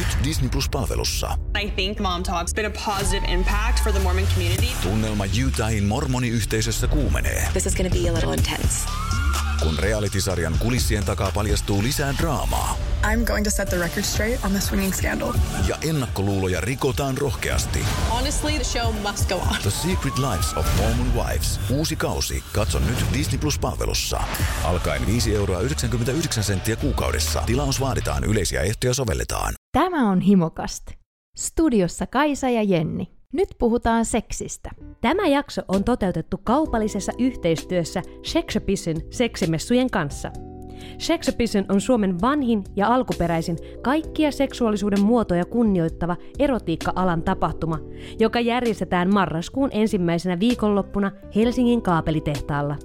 nyt Disney Plus-palvelussa. I think Mom Talk's been a positive impact for the Mormon community. Tunnelma Utahin mormoniyhteisössä kuumenee. This is going to be a little intense. Kun reality-sarjan kulissien takaa paljastuu lisää draamaa. I'm going to set the record straight on the swinging scandal. Ja ennakkoluuloja rikotaan rohkeasti. Honestly, the show must go on. The Secret Lives of Mormon Wives. Uusi kausi. Katso nyt Disney Plus-palvelussa. Alkaen 5,99 € kuukaudessa. Tilaus vaaditaan, yleisiä ehtoja sovelletaan. Tämä on Himokast. Studiossa Kaisa ja Jenni. Nyt puhutaan seksistä. Tämä jakso on toteutettu kaupallisessa yhteistyössä Sexapisin seksimessujen kanssa. Sexapisin on Suomen vanhin ja alkuperäisin kaikkia seksuaalisuuden muotoja kunnioittava erotiikka-alan tapahtuma, joka järjestetään marraskuun ensimmäisenä viikonloppuna Helsingin kaapelitehtaalla.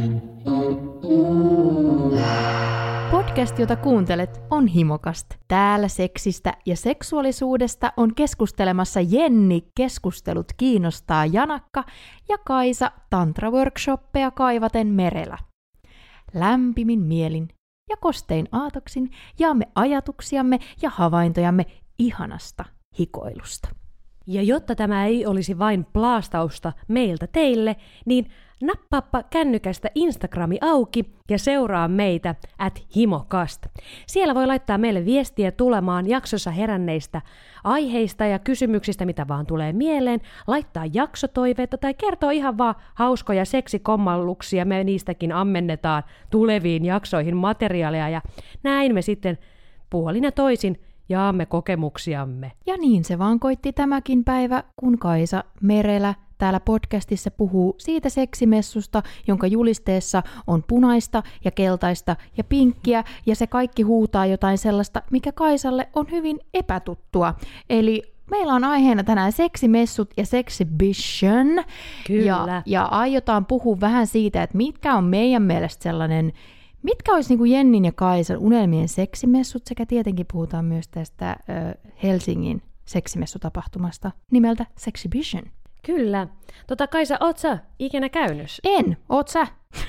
Podcast, jota kuuntelet, on Himokast. Täällä seksistä ja seksuaalisuudesta on keskustelemassa Jenni, keskustelut kiinnostaa Janakka, ja Kaisa, tantra-workshoppeja kaivaten merellä. Lämpimin mielin ja kostein aatoksin jaamme ajatuksiamme ja havaintojamme ihanasta hikoilusta. Ja jotta tämä ei olisi vain plaastausta meiltä teille, niin nappaappa kännykästä Instagrami auki ja seuraa meitä @himokast. Siellä voi laittaa meille viestiä tulemaan jaksossa heränneistä aiheista ja kysymyksistä, mitä vaan tulee mieleen, laittaa jaksotoiveita tai kertoo ihan vaan hauskoja seksikommalluksia. Me niistäkin ammennetaan tuleviin jaksoihin materiaalia ja näin me sitten puolin ja toisin jaamme kokemuksiamme. Ja niin se vaan koitti tämäkin päivä, kun Kaisa Merelä täällä podcastissa puhuu siitä seksimessusta, jonka julisteessa on punaista ja keltaista ja pinkkiä, ja se kaikki huutaa jotain sellaista, mikä Kaisalle on hyvin epätuttua. Eli meillä on aiheena tänään seksimessut ja sexibition. Kyllä. Ja aiotaan puhua vähän siitä, että mitkä on meidän mielestä sellainen, mitkä olisi niin kuin Jennin ja Kaisan unelmien seksimessut, sekä tietenkin puhutaan myös tästä Helsingin seksimessutapahtumasta nimeltä Sexibition. Kyllä. Kaisa, oot sä ikinä käynyt? En. Oot sä?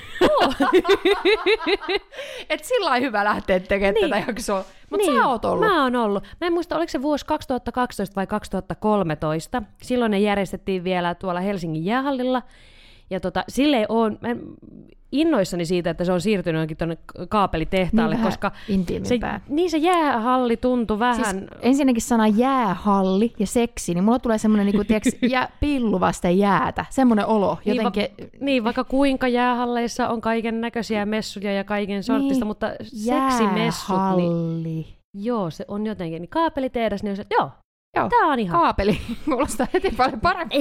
Et sillä hyvä lähteä tekemään tätä jaksoa. Mutta sä oot ollut. Mä oon ollut. Mä en muista, oliko se vuosi 2012 vai 2013. Silloin ne järjestettiin vielä tuolla Helsingin jäähallilla. Ja silleen oon innoissani siitä, että se on siirtynyt jonkin tuonne kaapelitehtaalle, niin koska se jäähalli tuntui vähän. Siis ensinnäkin sana jäähalli ja seksi, niin mulla tulee semmoinen niinku, pillu vasten jäätä, semmoinen olo. Jotenkin. Niin, vaikka kuinka jäähalleissa on kaiken näköisiä messuja ja kaiken sortista, niin, mutta seksimessut. Niin, joo, se on jotenkin. Niin kaapelitehdas, niin on se, joo. Tää on ihan kaapeli. Kuulostaa heti paljon parempaa.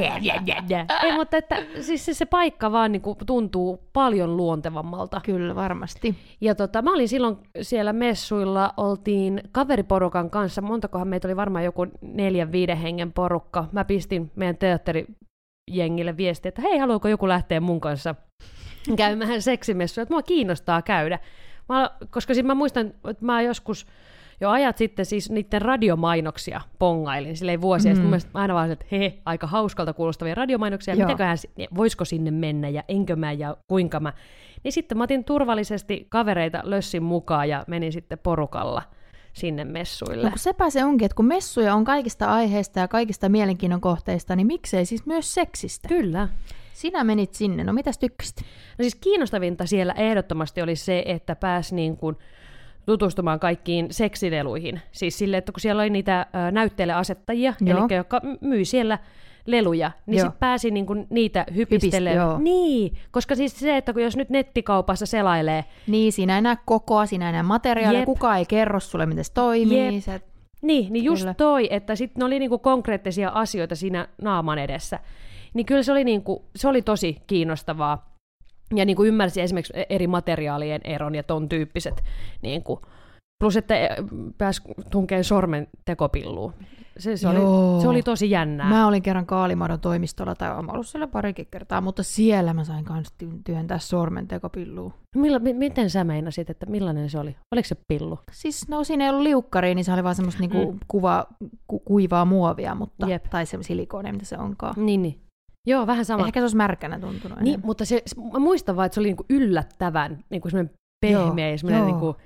Ei, mutta että, siis se paikka vaan niin kuin tuntuu paljon luontevammalta. Kyllä, varmasti. Ja mä olin silloin siellä messuilla, oltiin kaveriporukan kanssa, montakohan meitä oli varmaan joku 4-5 hengen porukka. Mä pistin meidän teatterijengille viestiä, että hei, haluatko joku lähteä mun kanssa käymään seksimessuja, että mua kiinnostaa käydä. Koska siis mä muistan, että mä joskus jo ajat sitten siis niiden radiomainoksia pongailin, silleen vuosia. Sitten mun mielestä aina vaan, että aika hauskalta kuulostavia radiomainoksia, voisiko sinne mennä ja enkö mä ja kuinka mä. Niin sitten mä otin turvallisesti kavereita lössin mukaan ja menin sitten porukalla sinne messuille. No kun sepä se onkin, että kun messuja on kaikista aiheista ja kaikista mielenkiinnon kohteista, niin miksei siis myös seksistä? Kyllä. Sinä menit sinne, no mitäs tykkäsit? No siis kiinnostavinta siellä ehdottomasti oli se, että pääsi niin kuin tutustumaan kaikkiin seksileluihin. Siis sille, että kun siellä oli niitä näytteille asettajia, eli jotka myi siellä leluja, niin sitten pääsi niinku niitä hypistelemään. Niin, koska siis se, että kun jos nyt nettikaupassa selailee. Niin, siinä ei näe kokoa, siinä ei näe materiaalia, kukaan ei kerro sulle, miten se toimii. Niin just toi, että sitten ne oli niinku konkreettisia asioita siinä naaman edessä. Niin kyllä se oli tosi kiinnostavaa. Ja niin kuin ymmärsi esimerkiksi eri materiaalien eron ja ton tyyppiset. Niin kuin, plus, että pääsi tunkeen sormen tekopilluun. Se oli tosi jännää. Mä olin kerran Kaalimadon toimistolla, tai olen ollut siellä parikin kertaa, mutta siellä mä sain kanssa työntää sormen tekopilluun. Miten sä meinasit, että millainen se oli? Oliko se pillu? Siis no siinä ei ollut liukkariin, niin se oli vaan semmoista niinku kuivaa muovia, mutta, tai se silikonia, mitä se onkaan. Niin. Joo, vähän sama. Ehkä se olisi märkänä tuntunut niin, mutta mä muistan vaan, että se oli niinku yllättävän niinku semmoinen pehmeä ja semmoinen niinku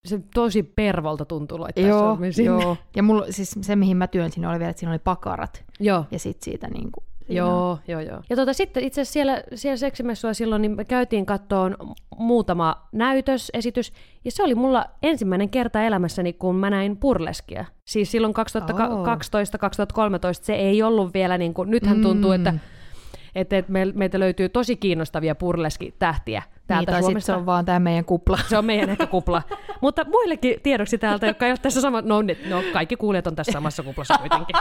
se tosi pervolta tuntuu laittaa sormen sinne. Joo. Ja mulla, siis se, mihin mä työnsin, oli vielä, että siinä oli pakarat. Joo. Ja sit siitä niinku... Joo. Ja sitten itse asiassa siellä seksimessuilla silloin niin me käytiin kattoon muutama näytösesitys, ja se oli mulla ensimmäinen kerta elämässäni, kun mä näin burleskia. Siis silloin 2012-2013 se ei ollut vielä, niin kuin, nythän tuntuu, että meiltä löytyy tosi kiinnostavia burleskitähtiä täältä tai Suomesta. Se on vaan tämä meidän kupla. Se on meidän ehkä kupla. Mutta muillekin tiedoksi täältä, jotka ei ole tässä sama... No kaikki kuulijat on tässä samassa kuplassa kuitenkin.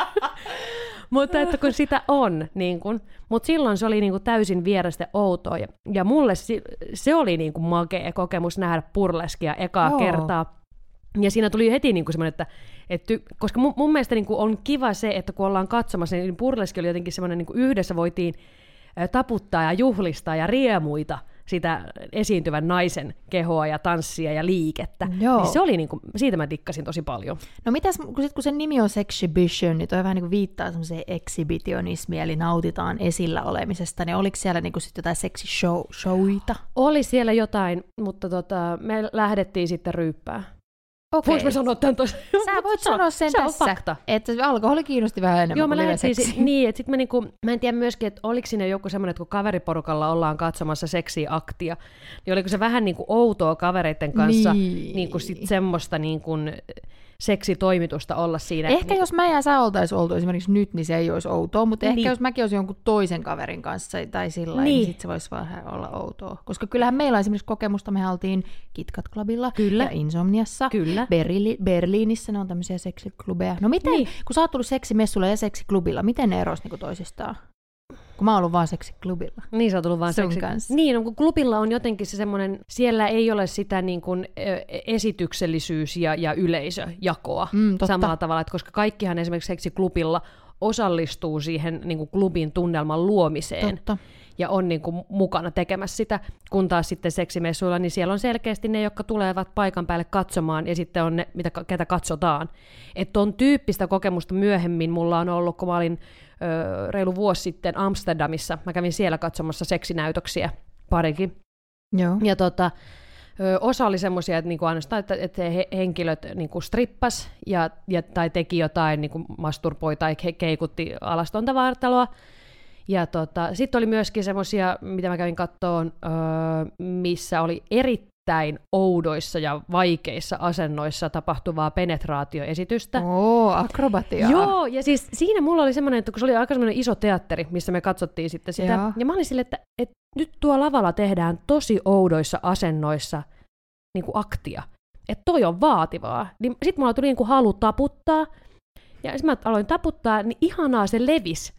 Mutta että kun sitä on, niin kun, mutta silloin se oli niin kun täysin vierestä outoa. Ja mulle se oli niin kun makea kokemus nähdä burleskia ekaa kertaa. Ja siinä tuli heti niin semmoinen, että koska mun mielestä niin on kiva se, että kun ollaan katsomassa, niin burleski oli jotenkin semmoinen, niin yhdessä voitiin taputtaa ja juhlistaa ja riemuita sitä esiintyvän naisen kehoa ja tanssia ja liikettä. Joo. Niin se oli niin kuin, siitä mä dikkasin tosi paljon. No mitäs, kun sen nimi on Sexhibition, niin toi vähän niin kuin viittaa semmoiseen exhibitionismiin, eli nautitaan esillä olemisesta, niin oliko siellä niin kuin sit jotain seksishowita? Oli siellä jotain, mutta me lähdettiin sitten ryyppää. Okei. Voinko mä sanoa tämän tosiaan? Sä voit sanoa sen se tässä, on fakta. Että alkoholi kiinnosti vähän enemmän. Joo, mä lähdettiin niin, että sit mä en tiedä myöskin, että oliko siinä joku semmoinen, että kun kaveriporukalla ollaan katsomassa seksiaktia, niin oliko se vähän niin kuin outoa kavereiden kanssa niin kuin sit semmoista niin kuin seksitoimitusta olla siinä. Ehkä jos mä ja sä oltais oltu esimerkiksi nyt, niin se ei olisi outoa, mutta ehkä jos mäkin olisin jonkun toisen kaverin kanssa tai sillä niin sit se voisi vähän olla outoa. Koska kyllähän meillä on esimerkiksi kokemusta, me oltiin KitKat Clubilla ja Insomniassa. Kyllä. Berliinissä ne on tämmöisiä seksiklubeja. No miten, kun sä oot tullut seksimessulla ja seksiklubilla, miten ne erosi niinku toisistaan? Kun mä oon ollut vaan seksiklubilla. Niin, sä oot ollut vaan seksiklubilla. Niin, no, kun klubilla on jotenkin se semmoinen, siellä ei ole sitä niin kuin esityksellisyys ja yleisöjakoa samalla tavalla, että koska kaikkihan esimerkiksi seksiklubilla osallistuu siihen niin kuin klubin tunnelman luomiseen. Totta. Ja on niin kuin mukana tekemässä sitä, kun taas sitten seksimessuilla, niin siellä on selkeästi ne, jotka tulevat paikan päälle katsomaan, ja sitten on ne, ketä katsotaan. Että on tyyppistä kokemusta myöhemmin mulla on ollut, kun mä olin reilu vuosi sitten Amsterdamissa, mä kävin siellä katsomassa seksinäytöksiä parikin. Joo. Ja osa oli semmoisia, että niinku ainoastaan, että henkilöt niinku strippas tai teki jotain, niinku masturboi tai keikutti alastonta vartaloa. Ja sitten oli myöskin semmoisia, mitä mä kävin kattoon, missä oli erittäin oudoissa ja vaikeissa asennoissa tapahtuvaa penetraatioesitystä. Akrobatiaa. Joo, ja siis siinä mulla oli semmoinen, että kun se oli aika semmoinen iso teatteri, missä me katsottiin sitten sitä, joo. Ja mä olin silleen, että nyt tuo lavalla tehdään tosi oudoissa asennoissa niin kuin aktia. Että toi on vaativaa. Niin sitten mulla tuli niin kuin halu taputtaa, ja sitten mä aloin taputtaa, niin ihanaa se levisi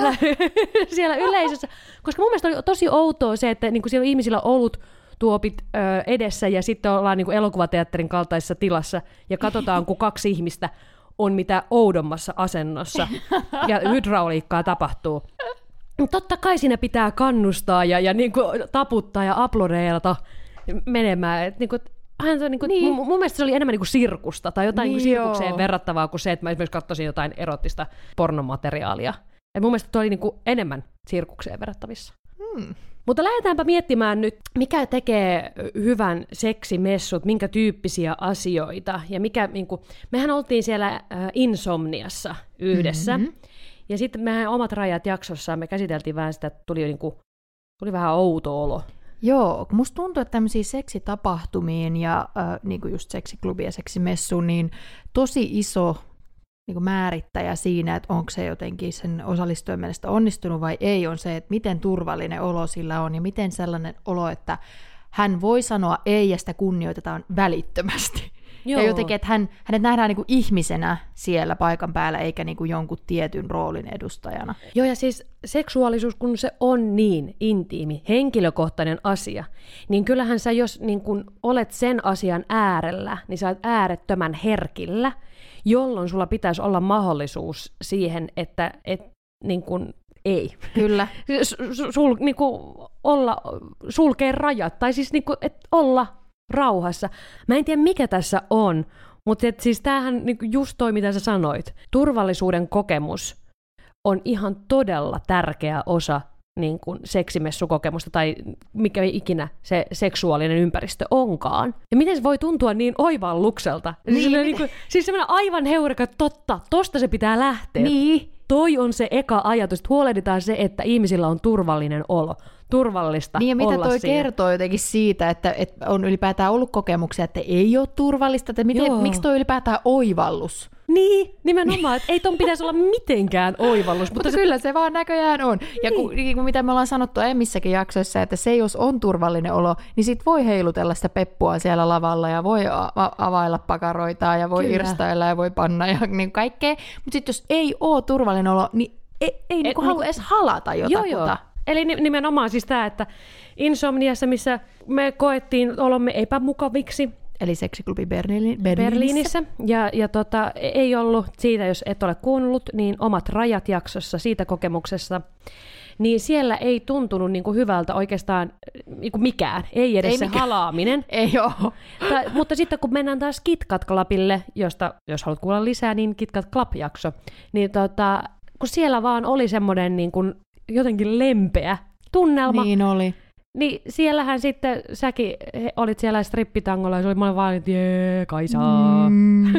siellä yleisössä. Koska mun mielestä oli tosi outoa se, että niin kuin siellä on ihmisillä ollut tuopit edessä ja sitten ollaan niin kuin elokuvateatterin kaltaisessa tilassa ja katsotaan, kun kaksi ihmistä on mitä oudommassa asennossa ja hydrauliikkaa tapahtuu. Totta kai siinä pitää kannustaa ja niin kuin taputtaa ja aplodeerata menemään. Et niin kuin, niin. Mun mielestä se oli enemmän niin kuin sirkusta tai jotain niin sirkukseen verrattavaa kuin se, että mä esimerkiksi katsoisin jotain erottista pornomateriaalia. Et mun mielestä toi oli niin kuin enemmän sirkukseen verrattavissa. Mutta lähdetäänpä miettimään nyt, mikä tekee hyvän seksimessut, minkä tyyppisiä asioita. Ja mikä, niin kuin, mehän oltiin siellä Insomniassa yhdessä. Mm-hmm. Ja sitten mehän omat rajat jaksossa me käsiteltiin vähän sitä, että tuli vähän outo olo. Joo, musta tuntuu, että tämmöisiä seksitapahtumiin ja niin kuin just seksiklubi ja seksimessu, niin tosi iso niin kuin määrittäjä siinä, että onko se jotenkin sen osallistujan mielestä onnistunut vai ei, on se, että miten turvallinen olo sillä on ja miten sellainen olo, että hän voi sanoa ei ja sitä kunnioitetaan välittömästi. Joo. Ja jotenkin, että hänet nähdään niin kuin ihmisenä siellä paikan päällä eikä niin kuin jonkun tietyn roolin edustajana. Joo, ja siis seksuaalisuus, kun se on niin intiimi, henkilökohtainen asia, niin kyllähän sä, jos niin kun olet sen asian äärellä, niin sä olet äärettömän herkillä, jolloin sulla pitäisi olla mahdollisuus siihen, että niin kun ei. Kyllä. Niin kun sulkee rajat, tai siis niin kun, olla rauhassa. Mä en tiedä, mikä tässä on, mutta siis tämähän niin just toi, mitä sä sanoit. Turvallisuuden kokemus on ihan todella tärkeä osa niin kuin seksimessukokemusta tai mikä ikinä se seksuaalinen ympäristö onkaan. Ja miten se voi tuntua niin oivallukselta? Siis semmoinen aivan heureka, totta, tosta se pitää lähteä. Niin. Toi on se eka ajatus, että huolehditaan se, että ihmisillä on turvallinen olo. Turvallista niin ja mitä olla toi siinä. kertoo jotenkin siitä, että on ylipäätään ollut kokemuksia, että ei ole turvallista, että miksi toi ylipäätään oivallus? Niin, nimenomaan, että ei ton pitäisi olla mitenkään oivallus. Mutta kyllä se vaan näköjään on. Ja kun mitä me ollaan sanottu aiemmissakin jaksoissa, että se jos on turvallinen olo, niin sit voi heilutella sitä peppua siellä lavalla ja voi availla pakaroita ja voi irstailla ja voi panna ja niin kaikkea. Mutta sitten jos ei ole turvallinen olo, niin ei niinku halua edes halata jotakuta. Joo. Eli nimenomaan siis tämä, että Insomniassa, missä me koettiin olomme epämukaviksi, eli seksiklubi Berliinissä. Ja ei ollut siitä, jos et ole kuunnellut, niin omat rajat jaksossa siitä kokemuksessa, niin siellä ei tuntunut niin kuin hyvältä oikeastaan niin kuin mikään, ei edes se halaaminen. Ei ole. Mutta sitten kun mennään taas KitKat Clubille, josta jos haluat kuulla lisää, niin KitKat Club-jakso, niin kun siellä vaan oli semmoinen niin kuin jotenkin lempeä tunnelma. Niin oli. Niin siellähän sitten säkin olit siellä strippitangolla ja se oli monen vaan, että jee, Kaisaa.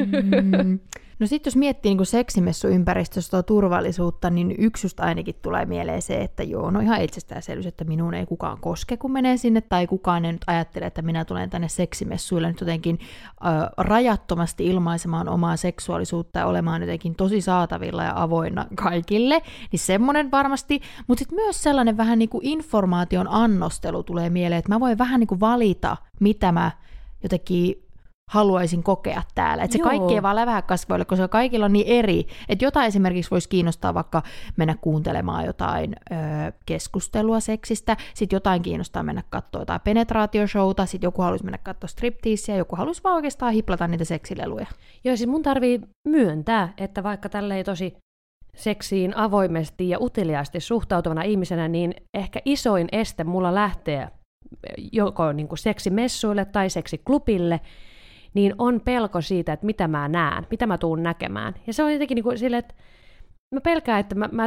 No sitten jos miettii niin seksimessuympäristössä tuo turvallisuutta, niin yksi just ainakin tulee mieleen se, että joo, no ihan itsestäänselvyys, että minun ei kukaan koske, kun menee sinne, tai kukaan ei nyt ajattele, että minä tulen tänne seksimessuille nyt jotenkin rajattomasti ilmaisemaan omaa seksuaalisuutta ja olemaan jotenkin tosi saatavilla ja avoinna kaikille, niin semmoinen varmasti, mutta sitten myös sellainen vähän niin kuin informaation annostelu tulee mieleen, että mä voin vähän niin kuin valita, mitä mä jotenkin haluaisin kokea täällä. Että se kaikki ei vaan lävähä kasvoille, koska kaikilla on niin eri. Että jotain esimerkiksi voisi kiinnostaa vaikka mennä kuuntelemaan jotain keskustelua seksistä, sitten jotain kiinnostaa mennä katsoa jotain penetraatioshowta, sitten joku haluaisi mennä katsoa stripteasia, joku haluaisi vaan oikeastaan hiplata niitä seksileluja. Joo, siis mun tarvii myöntää, että vaikka tälleen tosi seksiin avoimesti ja uteliaasti suhtautuvana ihmisenä, niin ehkä isoin este mulla lähtee joko niin kuin seksimessuille tai seksiklubille, niin on pelko siitä, että mitä mä näen, mitä mä tuun näkemään. Ja se on jotenkin niin kuin silleen, että mä pelkään, että mä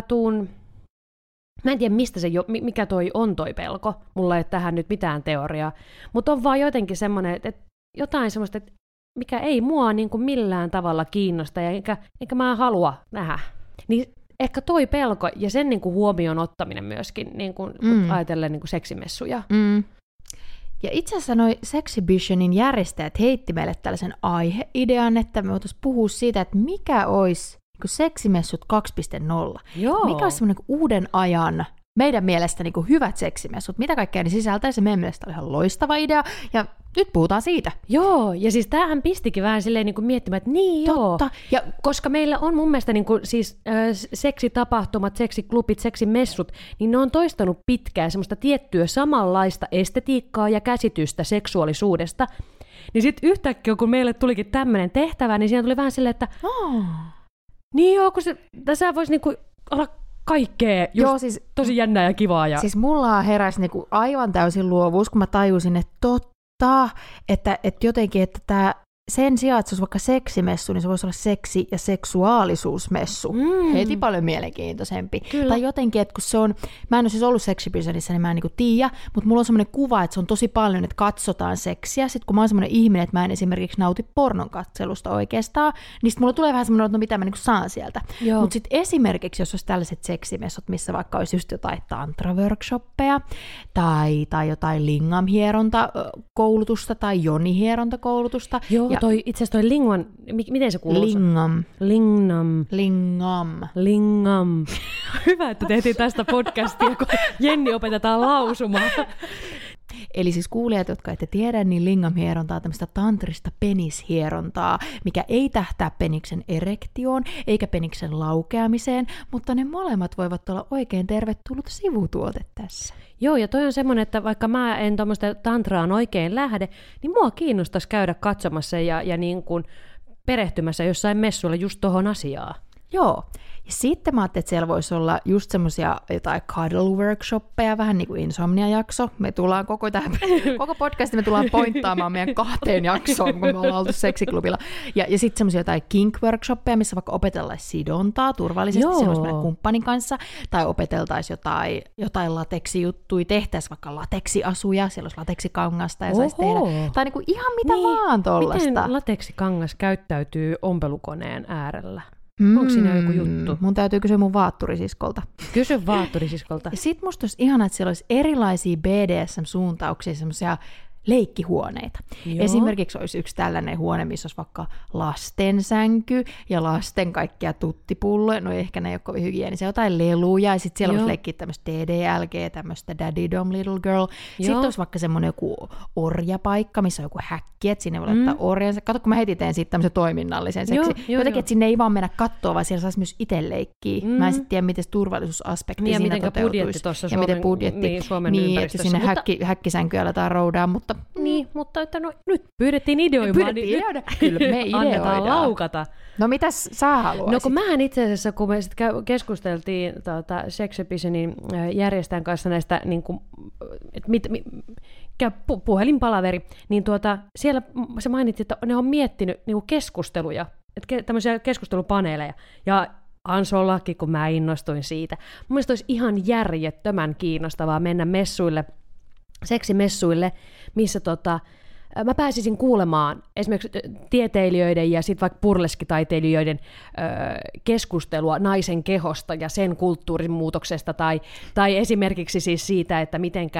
en tiedä mistä se, mikä on toi pelko, mulla ei ole tähän nyt mitään teoriaa, mutta on vaan jotenkin semmoinen, että jotain semmoista, että mikä ei mua niin kuin millään tavalla kiinnosta, ja eikä mä halua nähdä. Niin ehkä toi pelko ja sen niin kuin huomioon ottaminen myöskin, niin kuin, kun ajatellen niin kuin seksimessuja. Ja itse asiassa noi Sexhibitionin järjestäjät heitti meille tällaisen aiheidean, että me voitaisiin puhua siitä, että mikä olisi niin seksimessut 2.0. Joo. Mikä olisi semmoinen uuden ajan, meidän mielestä niin hyvät seksimessut, mitä kaikkea ne sisältäisi, meidän mielestä oli ihan loistava idea, ja nyt puhutaan siitä. Joo, ja siis tämähän pistikin vähän silleen niin kuin miettimään, että niin totta. Joo. Ja koska meillä on mun mielestä niin kuin, siis seksitapahtumat, seksiklubit, seksimessut, niin ne on toistanut pitkään semmoista tiettyä samanlaista estetiikkaa ja käsitystä seksuaalisuudesta. Niin sitten yhtäkkiä, kun meille tulikin tämmöinen tehtävä, niin siinä tuli vähän silleen, että niin joo, kun tässä voisi niinku olla kaikkea just siis, tosi jännää ja kivaa. Ja siis mulla heräsi niinku aivan täysin luovuus, kun mä tajusin, että totta, että jotenkin, että tämä sen sijaan, että se olisi vaikka seksimessu, niin se voisi olla seksi- ja seksuaalisuusmessu. Heti paljon mielenkiintoisempi. Kyllä. Tai jotenkin, että kun se on, mä en ole siis ollut Sexhibitionissa, niin mä en niinku tiedä, mutta mulla on semmoinen kuva, että se on tosi paljon, että katsotaan seksiä. Sitten kun mä oon semmoinen ihminen, että mä en esimerkiksi nauti pornon katselusta oikeastaan, niin sitten mulla tulee vähän semmoinen, että no mitä mä niinku saan sieltä. Mutta sitten esimerkiksi, jos olisi tällaiset seksimessut, missä vaikka olisi just jotain tantra-workshoppeja, tai jotain lingam-hierontakoulutusta, tai joni-hierontakoulutusta. Joo, ja itse asiassa toi lingam, miten se kuuluu? Lingam. Hyvä, että tehtiin tästä podcastia, kun Jenni opetetaan lausumaan. Eli siis kuulijat, jotka ette tiedä, niin lingam-hierontaa on tämmöistä tantrista penishierontaa, mikä ei tähtää peniksen erektioon eikä peniksen laukeamiseen, mutta ne molemmat voivat olla oikein tervetullut sivutuote tässä. Joo, ja toi on semmoinen, että vaikka mä en tuommoista tantraan oikein lähde, niin mua kiinnostaisi käydä katsomassa ja niin kuin perehtymässä jossain messuilla just tohon asiaan. Joo. Ja sitten mä ajattelin, että siellä voisi olla just semmoisia jotain cuddle-workshoppeja, vähän niin kuin Insomnia-jakso. Me tullaan koko podcasti me tullaan pointtaamaan meidän 2 jaksoon, kun me ollaan oltu seksiklubilla. Ja sitten semmoisia jotain kink-workshoppeja, missä vaikka opetellaisiin sidontaa turvallisesti semmoisen kumppanin kanssa, tai opeteltaisiin jotain lateksijuttuja, tehtäisiin vaikka lateksiasuja, siellä olisi lateksikangasta ja saisi tehdä. Tai niin kuin ihan mitä vaan tollasta. Miten lateksikangas käyttäytyy ompelukoneen äärellä? Onko siinä joku juttu? Mun täytyy kysyä mun vaatturisiskolta. Kysy vaatturisiskolta. Ja sit musta olisi ihanaa, että siellä olisi erilaisia BDSM-suuntauksia, semmoisia leikkihuoneita. Joo. Esimerkiksi olisi yksi tällainen huone, missä olisi vaikka lastensänky ja lasten kaikkia tuttipulloja, no ehkä ne ei ole kovin hygienisiä, jotain leluja, ja sitten siellä voisi leikkiä tämmöistä DDLG, tämmöistä Daddy Dom Little Girl. Joo. Sitten olisi vaikka semmoinen joku orjapaikka, missä on joku häkki, että sinne voi laittaa orjansa. Kato, kun mä heti teen siitä tämmöisen toiminnallisen seksi. Jotenkin, että sinne ei vaan mennä katsoa, vaan siellä saisi myös itse leikkiä. Mä en sitten tiedä, miten turvallisuusaspekti niin, siinä toteutuisi. Ja miten budjetti Suomen ympäristössä. Että sinne häkkisänkyä aletaan roudaa, mutta niin, mutta että no, nyt pyydettiin ideoimaan, niin kyllä me annetaan laukata. No mitäs sä haluaisit? No kun mähän itse asiassa, kun me sitten keskusteltiin Sex Episonin järjestäjän kanssa näistä, niin kuin, puhelinpalaveri, niin siellä se mainitsi, että ne on miettinyt niin kuin keskusteluja, tämmöisiä keskustelupaneeleja, ja Ansollakin, kun mä innostuin siitä. Mun mielestä olisi ihan järjettömän kiinnostavaa mennä messuille, seksimessuille, missä mä pääsisin kuulemaan esimerkiksi tieteilijöiden ja sitten vaikka burleskitaiteilijoiden keskustelua naisen kehosta ja sen kulttuurin muutoksesta, tai esimerkiksi siis siitä, että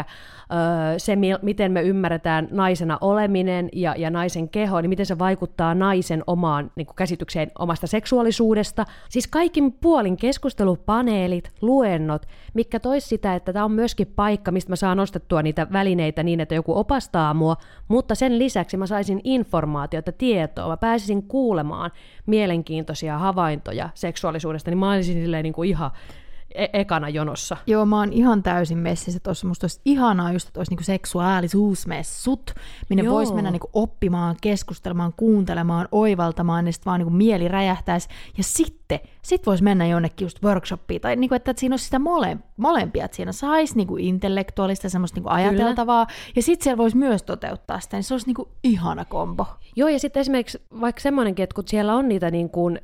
miten me ymmärretään naisena oleminen ja naisen keho, niin miten se vaikuttaa naisen omaan niin kuin käsitykseen omasta seksuaalisuudesta. Siis kaikin puolin keskustelupaneelit, luennot, mitkä tois sitä, että tämä on myöskin paikka, mistä mä saan nostettua niitä välineitä niin, että joku opastaa mua, mutta sen lisäksi mä saisin informaatiota, tietoa, mä pääsisin kuulemaan mielenkiintoisia havaintoja seksuaalisuudesta, niin mä olisin silleen niin kuin ihan ekana jonossa. Joo, mä oon ihan täysin messissä tuossa. Musta olisi ihanaa just, että olisi niinku seksuaalisuusmessut, minne voisi mennä niinku oppimaan, keskustelemaan, kuuntelemaan, oivaltamaan, ja sitten vaan niinku mieli räjähtäisi. Ja sitten voisi mennä jonnekin just workshoppiin, tai niinku, että siinä olisi sitä molempia, että siinä saisi niinku intellektuaalista semmoista niinku ajateltavaa, ja sitten siellä voisi myös toteuttaa sitä, niin se olisi niinku ihana kombo. Joo, ja sitten esimerkiksi vaikka semmoinenkin, että kun siellä on niitä niin kuin,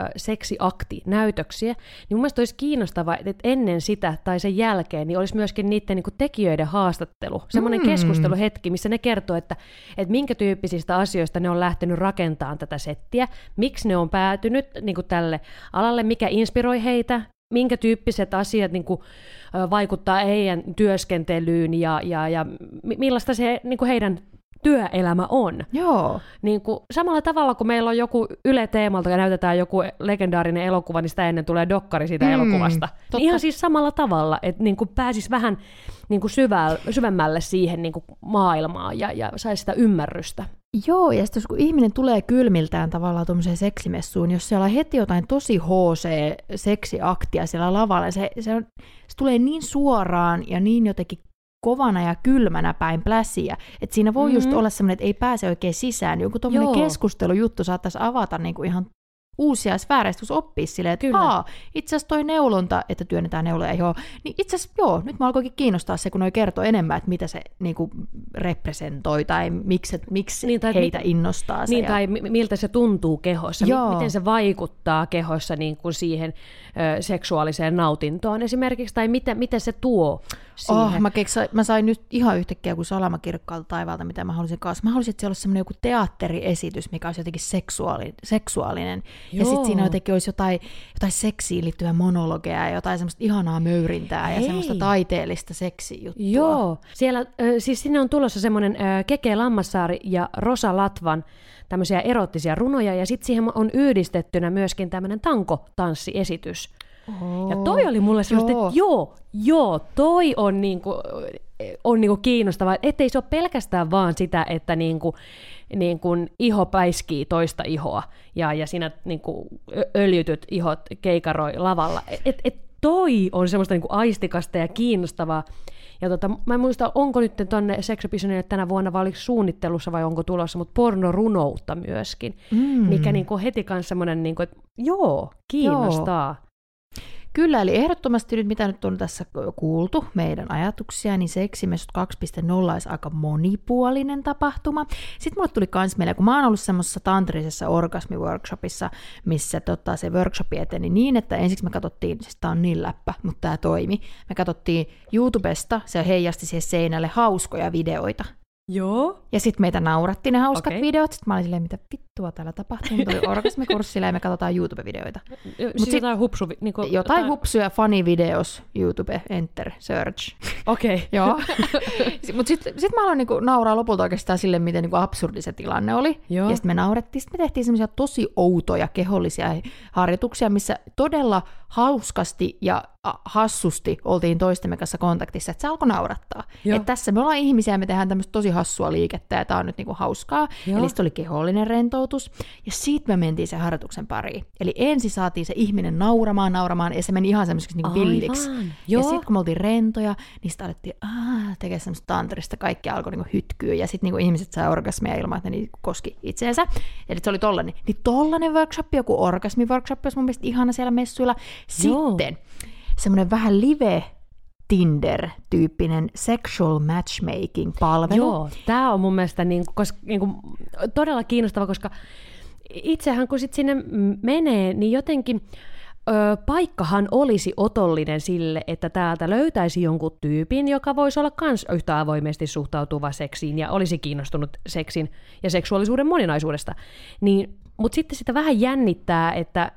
seksiaktinäytöksiä, niin mun mielestä olisi kiinnostavaa, että ennen sitä tai sen jälkeen niin olisi myöskin niiden niin kuin tekijöiden haastattelu, semmoinen keskusteluhetki, missä ne kertoo, että minkä tyyppisistä asioista ne on lähtenyt rakentamaan tätä settiä, miksi ne on päätynyt niin kuin tälle alalle, mikä inspiroi heitä, minkä tyyppiset asiat niin kuin, vaikuttaa heidän työskentelyyn ja millaista se niin kuin heidän työelämä on. Joo. Niin kuin, samalla tavalla, kun meillä on joku Yle-teemalta ja näytetään joku legendaarinen elokuva, niin sitä ennen tulee dokkari siitä elokuvasta. Niin ihan siis samalla tavalla, että niin kuin pääsisi vähän niin kuin syvemmälle siihen niin kuin maailmaan ja saisi sitä ymmärrystä. Joo, ja sitten kun ihminen tulee kylmiltään tavallaan tuommoiseen seksimessuun, jos siellä on heti jotain tosi HC-seksiaktia siellä lavalla, se tulee niin suoraan ja niin jotenkin kovana ja kylmänä päin pläsiä, että siinä voi just olla semmoinen, että ei pääse oikein sisään. Joku tommoinen keskustelujuttu saattaisi avata niinku ihan uusia sfääreistä, jos oppisi silleen, että itse asiassa toi neulonta, että työnnetään neuloja, niin itse asiassa nyt mä alkoikin kiinnostaa se, kun noi kertoo enemmän, että mitä se niinku representoi, tai miksi niin, tai heitä innostaa se. Niin, tai miltä se tuntuu kehossa, miten se vaikuttaa kehossa niin kuin siihen seksuaaliseen nautintoon esimerkiksi, tai miten se tuo siihen. Mä sain nyt ihan yhtäkkiä kuin salama kirkkaalta taivaalta, mitä mä halusin kanssa. Mä halusin, että siellä olisi semmoinen joku teatteriesitys, mikä olisi jotenkin seksuaalinen. Joo. Ja sitten siinä jotenkin olisi jotain seksiin liittyvää monologia ja jotain semmoista ihanaa möyrintää ja semmoista taiteellista seksijuttua. Joo. Siellä, siis sinne on tulossa semmoinen Keke Lammassaari ja Rosa Latvan tämmöisiä erottisia runoja, ja sitten siihen on yhdistettynä myöskin tämmöinen tankotanssiesitys. Ja toi oli mulle semmoista, että toi on niinku kiinnostavaa, ettei se ole pelkästään vaan sitä, että niinku iho päiskii toista ihoa ja siinä niinku öljytyt ihot keikaroi lavalla. Toi on semmoista niinku aistikasta ja kiinnostavaa. Ja mä en muista, onko nyt tonne Sex Educationille tänä vuonna vai oliko suunnittelussa vai onko tulossa, mutta pornorunoutta myöskin, mikä niinku heti kanssa semmoinen, niinku, että joo, kiinnostaa. Joo. Kyllä, eli ehdottomasti nyt, mitä nyt on tässä kuultu, meidän ajatuksia, niin Seksimessut 2.0 olisi aika monipuolinen tapahtuma. Sitten mulle tuli kans meille, kun mä oon ollut semmoisessa tantrisessa orgasmi-workshopissa, missä se workshopi eteni niin, että ensiksi me katsottiin, siis tää on niin läppä, mutta tää toimi, me katsottiin YouTubesta, se heijasti siihen seinälle hauskoja videoita. Joo. Ja sitten meitä nauratti ne hauskat videot. Sitten mä olin silleen, mitä vittua täällä tapahtuu. Me tuli orgasmikurssille ja me katsotaan YouTube-videoita. Siis jotain hupsuja, funny videos, YouTube, enter, search. Okei. Okay. Joo. Mutta sitten mä aloin niinku nauraa lopulta oikeastaan silleen, miten niinku absurdi se tilanne oli. Joo. Ja sitten me naurettiin. Sitten me tehtiin semmoisia tosi outoja kehollisia harjoituksia, missä todella hauskasti ja hassusti oltiin toistemme kanssa kontaktissa, että se alkoi naurattaa. Että tässä me ollaan ihmisiä ja me tehdään tämmöistä tosi hassua liikettä ja tää on nyt niinku hauskaa. Joo. Eli sitten oli kehollinen rentoutus ja siitä me mentiin sen harjoituksen pariin. Eli ensin saatiin se ihminen nauramaan ja se meni ihan semmoiseksi niinku villiksi. Ja sitten kun me oltiin rentoja, niin sitten alettiin tekemään semmoista tantrista, kaikki alkoi niinku hytkyä ja sitten niinku ihmiset sai orgasmia ilman, että ne niinku koski itseensä. Eli se oli tollainen. Niin tollainen workshop, joku orgasmi-workshop, olisi mun mielestä ihana siellä messuilla. Sitten semmoinen vähän live Tinder-tyyppinen sexual matchmaking-palvelu. Joo, tämä on mun mielestä todella kiinnostava, koska itsehän kun sit sinne menee, niin jotenkin paikkahan olisi otollinen sille, että täältä löytäisi jonkun tyypin, joka voisi olla kans yhtä avoimesti suhtautuva seksiin ja olisi kiinnostunut seksin ja seksuaalisuuden moninaisuudesta. Mutta sitten sitä vähän jännittää, että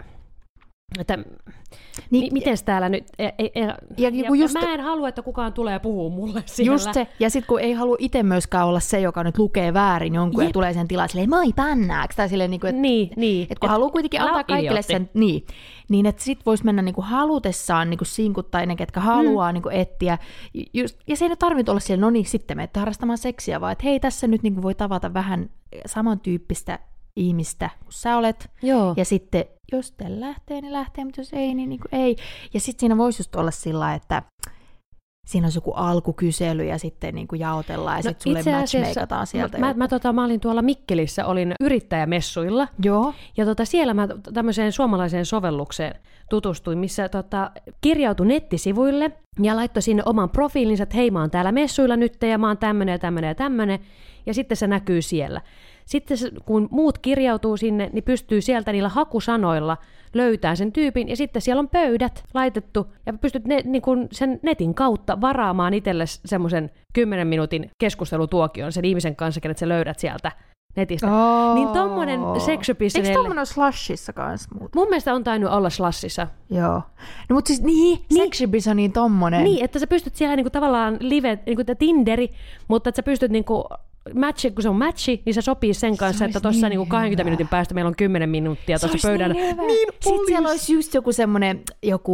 miten täällä nyt, mä en halua, että kukaan tulee puhua mulle siellä. Just se, ja sitten kun ei halua itse myöskään olla se, joka nyt lukee väärin jonkun ja tulee sen tilaan silleen, moi pannaaksi, tai silleen, että kun haluaa kuitenkin antaa kaikille sen, niin että sit voisi mennä niinku halutessaan niinku sinkut tai ne, ketkä haluaa niinku etsiä, ja se ei tarvitse olla siellä, no niin, sitten menette harrastamaan seksiä, vaan että hei, tässä nyt niinku voi tavata vähän samantyyppistä ihmistä, kun sä olet. Joo. Ja sitten, jos te lähtee, niin lähtee, mutta jos ei, niin ei. Ja sitten siinä voisi just olla sillä, että siinä on joku alkukysely ja sitten niin kuin jaotellaan ja sitten sulle matchmakeataan sieltä. Mä olin tuolla Mikkelissä, olin yrittäjämessuilla. Joo. Ja siellä mä tämmöiseen suomalaiseen sovellukseen tutustuin, missä kirjautui nettisivuille ja laittoi sinne oman profiilinsa, että hei, mä oon täällä messuilla nyt ja mä oon tämmönen ja tämmönen ja tämmönen. Ja sitten se näkyy siellä. Sitten kun muut kirjautuu sinne, niin pystyy sieltä niillä hakusanoilla löytämään sen tyypin, ja sitten siellä on pöydät laitettu, ja pystyt sen netin kautta varaamaan itsellesi semmoisen 10 minuutin keskustelutuokion sen ihmisen kanssa, kenet sä löydät sieltä netistä. Niin tommonen Sexupitionelle... Eikö tommonen Slashissa kanssa muuta? Mun mielestä on tainnut olla Slashissa. Joo. No mut siis Sexupis on niin tommonen. Niin, että sä pystyt siellä niinku tavallaan live, niinku Tinderi, mutta että sä pystyt niinku... kun se on matchi, niin se sopii sen kanssa, että tuossa niin 20 minuutin päästä meillä on 10 minuuttia tuossa pöydällä. Sitten siellä olisi just joku semmoinen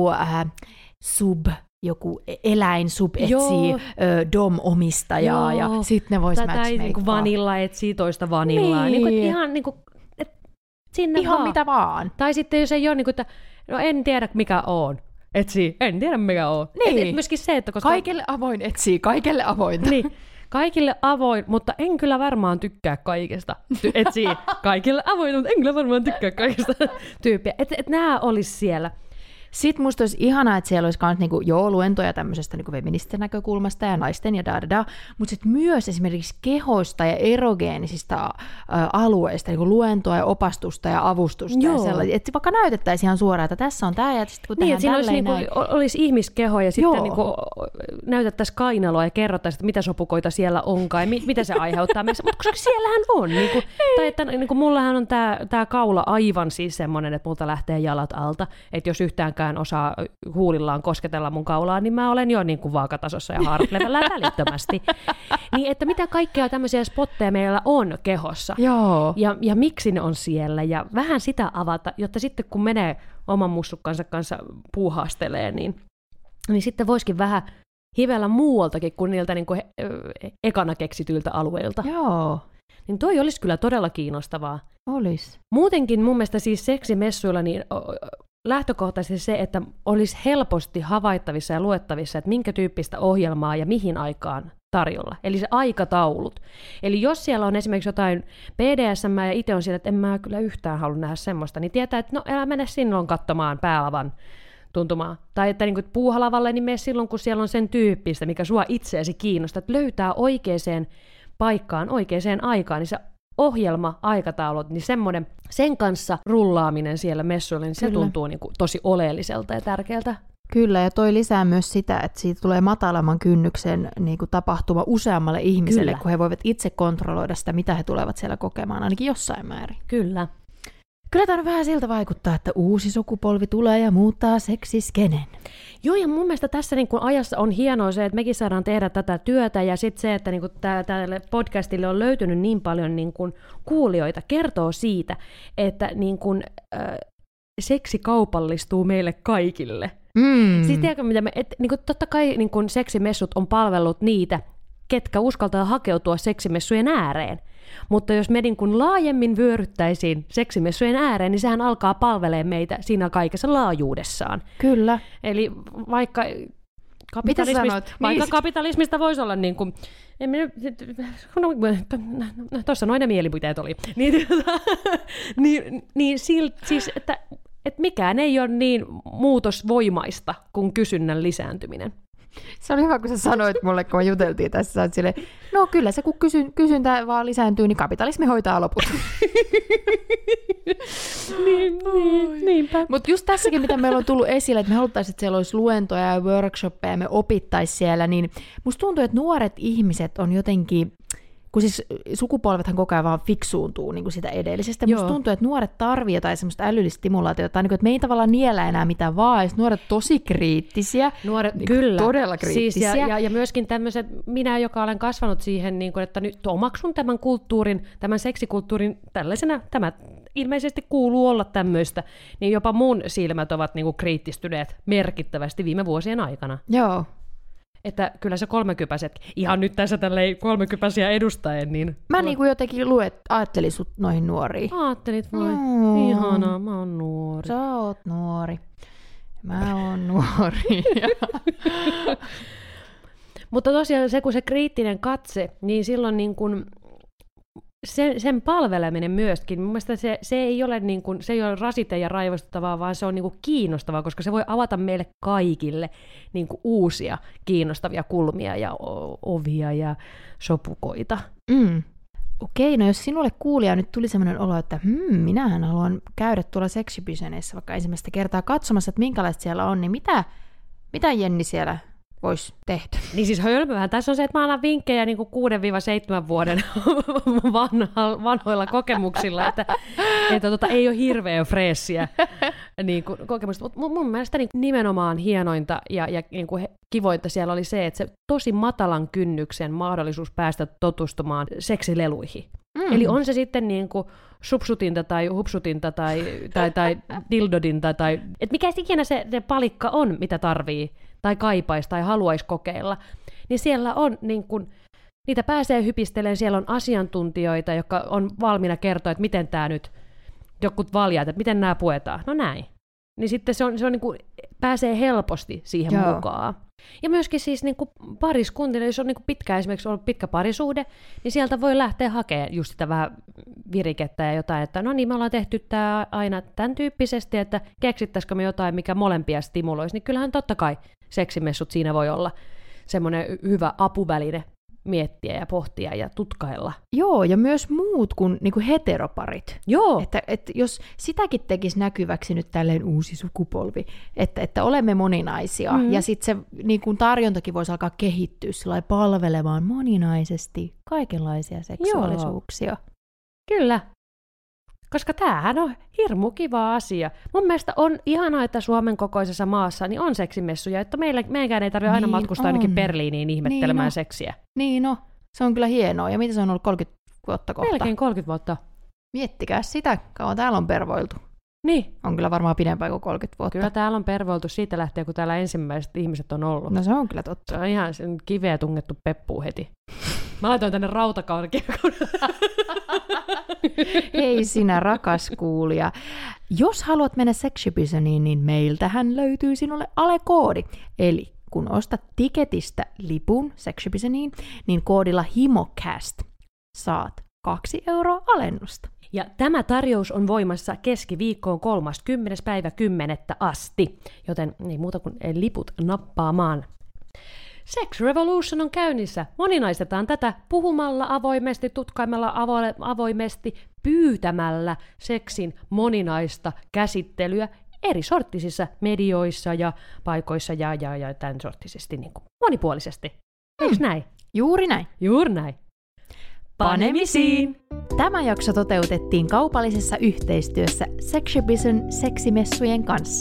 joku eläinsub etsii dom-omistajaa ja sitten ne vois matchmakeaa. Tai niinku vanilla etsii toista vanillaa. Niin. Niinku, ihan niinku, sinne ihan mitä vaan. Tai sitten jos ei ole, niinku, että no en tiedä mikä on. Etsii, en tiedä mikä on. Niin. Myöskin se, että koska... Kaikille avoin etsii, kaikille avointa. Niin. Kaikille avoin, mutta en kyllä varmaan tykkää kaikesta. Etsii kaikille avoin, mutta en kyllä varmaan tykkää kaikesta tyyppiä. Että nämä olisi siellä. Sitten musta olisi ihanaa, että siellä olisi myös niinku, luentoja tämmöisestä niinku feminististen näkökulmasta ja naisten ja mutta sitten myös esimerkiksi kehoista ja erogeenisistä alueista, niinku luentoa ja opastusta ja avustusta ja sellaisia. Että vaikka näytettäisiin ihan suoraan, että tässä on tämä ja sitten kun tehdään siinä tälleen olisi ihmiskeho ja sitten niinku, näytettäisiin kainaloa ja kerrottaisiin, että mitä sopukoita siellä onkaan ja mitä se aiheuttaa meissä. Mutta koska siellähän on. Niinku, tai että niinku, mullahan on tämä kaula aivan siis semmoinen, että multa lähtee jalat alta. Että jos yhtään osaa huulillaan kosketella mun kaulaa, niin mä olen jo niin kuin vaakatasossa ja haarat levällään välittömästi. Niin, että mitä kaikkea tämmöisiä spotteja meillä on kehossa. Joo. Ja miksi ne on siellä. Ja vähän sitä avata, jotta sitten kun menee oman mussukkansa kanssa puuhastelee, niin sitten voisikin vähän hivellä muualtakin kuin niiltä niin kuin ekana keksityiltä alueilta. Joo. Niin toi olisi kyllä todella kiinnostavaa. Olis. Muutenkin mun mielestä siis seksimessuilla niin lähtökohtaisesti se, että olisi helposti havaittavissa ja luettavissa, että minkä tyyppistä ohjelmaa ja mihin aikaan tarjolla. Eli se aikataulut. Eli jos siellä on esimerkiksi jotain BDSM ja itse on siellä, että en mä kyllä yhtään halua nähdä semmoista, niin tietää, että no älä mene silloin katsomaan päälavan tuntumaa. Tai että niin puuhalavalle, niin mene silloin, kun siellä on sen tyyppistä, mikä sua itseäsi kiinnostaa, että löytää oikeaan paikkaan, oikeaan aikaan, niin se ohjelma, aikataulut, niin semmoinen, sen kanssa rullaaminen siellä messuilla, niin se tuntuu niin kuin tosi oleelliselta ja tärkeältä. Kyllä, ja toi lisää myös sitä, että siitä tulee matalamman kynnyksen niin kuin tapahtuma useammalle ihmiselle, kun he voivat itse kontrolloida sitä, mitä he tulevat siellä kokemaan, ainakin jossain määrin. Kyllä. Kyllä tämä vähän siltä vaikuttaa, että uusi sukupolvi tulee ja muuttaa seksiskenen. Joo, ja mun mielestä tässä niin kun ajassa on hienoa se, että mekin saadaan tehdä tätä työtä, ja sitten se, että niin kun tälle podcastille on löytynyt niin paljon niin kun kuulijoita, kertoo siitä, että niin kun, seksi kaupallistuu meille kaikille. Siis tiedätkö, mitä niin kun, totta kai niin kun seksimessut on palvellut niitä, ketkä uskaltaa hakeutua seksimessujen ääreen. Mutta jos me niin kun laajemmin vyöryttäisiin seksimessujen ääreen, niin sehän alkaa palvelemaan meitä siinä kaikessa laajuudessaan. Kyllä. Eli vaikka kapitalismista voisi olla niin kuin, tuossa noin ne mielipiteet oli, siis, että mikään ei ole niin muutosvoimaista kuin kysynnän lisääntyminen. Se oli hyvä, kun sä sanoit mulle, kun me juteltiin tässä, että silleen, no kyllä se, kun kysyntä vaan lisääntyy, niin kapitalismi hoitaa loput. Niinpä. Mutta just tässäkin, mitä meillä on tullut esille, että me haluttaisiin, että siellä olisi luentoja ja workshoppeja, ja me opittaisiin siellä, niin musta tuntuu, että nuoret ihmiset on jotenkin, kun siis sukupolvethan koko ajan vaan fiksuuntuu niin kuin sitä edellisestä. Musta tuntuu, että nuoret tarvitsee jotain semmoista älyllistä stimulaatiota, tai niin kuin, että me ei tavallaan niellä enää mitään vaan, ja nuoret tosi kriittisiä. Nuoret, niin kyllä. Todella kriittisiä. Siis ja myöskin tämmöiset, minä, joka olen kasvanut siihen, niin kuin, että nyt omaksun tämän kulttuurin, tämän seksikulttuurin tällaisena, tämä ilmeisesti kuuluu olla tämmöistä, niin jopa mun silmät ovat niin kuin kriittistyneet merkittävästi viime vuosien aikana. Joo. Että kyllä se kolmekypäiset, ihan nyt tässä tälleen kolmekypäisiä edustaen, niin... Mä niinku jotenkin ajattelin sut noihin nuoriin. Ajattelit vai? Ihanaa, mä oon nuori. Sä oot nuori. Mä oon nuori. Mutta tosiaan se, kun se kriittinen katse, niin silloin niin kun sen palveleminen myöskin, mun mielestä se ei ole niin kuin, se ei ole rasite ja raivostuttavaa, vaan se on niin kuin kiinnostavaa, koska se voi avata meille kaikille niin kuin uusia kiinnostavia kulmia ja ovia ja sopukoita. Okei, no jos sinulle kuulija nyt tuli sellainen olo, että minähän haluan käydä tuolla seksibyseneissa vaikka ensimmäistä kertaa katsomassa, että minkälaista siellä on, niin mitä Jenni siellä voisi tehdä? Niin siis hölmöhän tässä on se, että mä annan vinkkejä niin kuin 6-7 vuoden vanhoilla kokemuksilla, että ei ole hirveän freessiä niin kuin kokemusta. Mutta mun mielestä niin nimenomaan hienointa ja niin kuin kivointa siellä oli se, että se tosi matalan kynnyksen mahdollisuus päästä tutustumaan seksileluihin. Eli on se sitten niin kuin supsutinta tai hupsutinta tai dildodinta tai että mikä ikinä se palikka on, mitä tarvii tai kaipaisi tai haluaisi kokeilla, niin siellä on niin kuin, niitä pääsee hypistelemään, siellä on asiantuntijoita, jotka on valmiina kertoa, että miten tämä nyt, jokut valjat, että miten nämä puetaan, no näin. Niin sitten se on niin kuin, pääsee helposti siihen mukaan. Ja myöskin siis niin kuin pariskuntille, jos on niin kuin esimerkiksi ollut pitkä parisuhde, niin sieltä voi lähteä hakemaan just sitä vähän virikettä ja jotain, että no niin, me ollaan tehty tämä aina tämän tyyppisesti, että keksittäisikö me jotain, mikä molempia stimuloisi, niin kyllähän totta kai seksimessut siinä voi olla semmoinen hyvä apuväline miettiä ja pohtia ja tutkailla. Joo, ja myös muut kuin niinku heteroparit. Joo. Että jos sitäkin tekisi näkyväksi nyt tälleen uusi sukupolvi, että olemme moninaisia, ja sitten se niinku tarjontakin voisi alkaa kehittyä sillä palvelemaan moninaisesti kaikenlaisia seksuaalisuuksia. Joo. Kyllä. Koska tämähän on hirmu kiva asia. Mun mielestä on ihanaa, että Suomen kokoisessa maassa niin on seksimessuja, että meidänkään ei tarvitse aina matkustaa ainakin Berliiniin ihmettelemään seksiä. Niin no, se on kyllä hienoa. Ja mitä se on ollut 30 vuotta kohta? Melkein 30 vuotta. Miettikää sitä, kauan täällä on pervoiltu. Niin. On kyllä varmaan pidempään kuin 30 vuotta. Kyllä täällä on pervoiltu siitä lähtien, kun täällä ensimmäiset ihmiset on ollut. No se on kyllä totta. Se on ihan kiveä tungettu peppuun heti. Mä laitoin tänne rautakauden. Hei sinä rakas kuulija. Jos haluat mennä Sexhibitioniin, niin meiltähän löytyy sinulle alekoodi. Eli kun ostat tiketistä lipun Sexhibitioniin, niin koodilla HIMOCAST saat 2 € alennusta. Ja tämä tarjous on voimassa keskiviikkoon 30.10. asti, joten ei muuta kuin liput nappaamaan. Sex Revolution on käynnissä. Moninaistetaan tätä puhumalla avoimesti, tutkaimella avoimesti, pyytämällä seksin moninaista käsittelyä eri sorttisissa medioissa ja paikoissa ja tämän sorttisesti niin kuin monipuolisesti. Eiks näin? Juuri näin. Juuri näin. Panemisiin! Tämä jakso toteutettiin kaupallisessa yhteistyössä Sexhibition seksimessujen kanssa.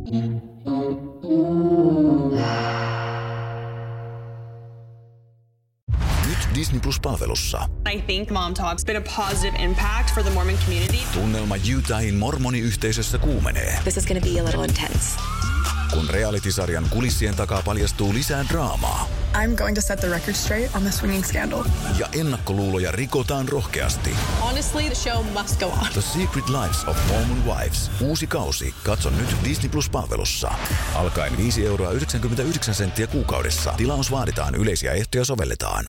Nyt Disney Plus-palvelussa. I think Mom Talk's been a positive impact for the Mormon community. Tunnelma Utahin mormoniyhteisössä kuumenee, This is going to be a little intense. kun reality-sarjan kulissien takaa paljastuu lisää draamaa I'm going to set the record straight on the swinging scandal. ja ennakkoluuloja rikotaan rohkeasti. Honestly, the show must go on. The Secret Lives of Mormon Wives. Uusi kausi. Katso nyt Disney Plus-palvelussa. Alkaen 5,99 € kuukaudessa. Tilaus vaaditaan, yleisiä ehtoja sovelletaan.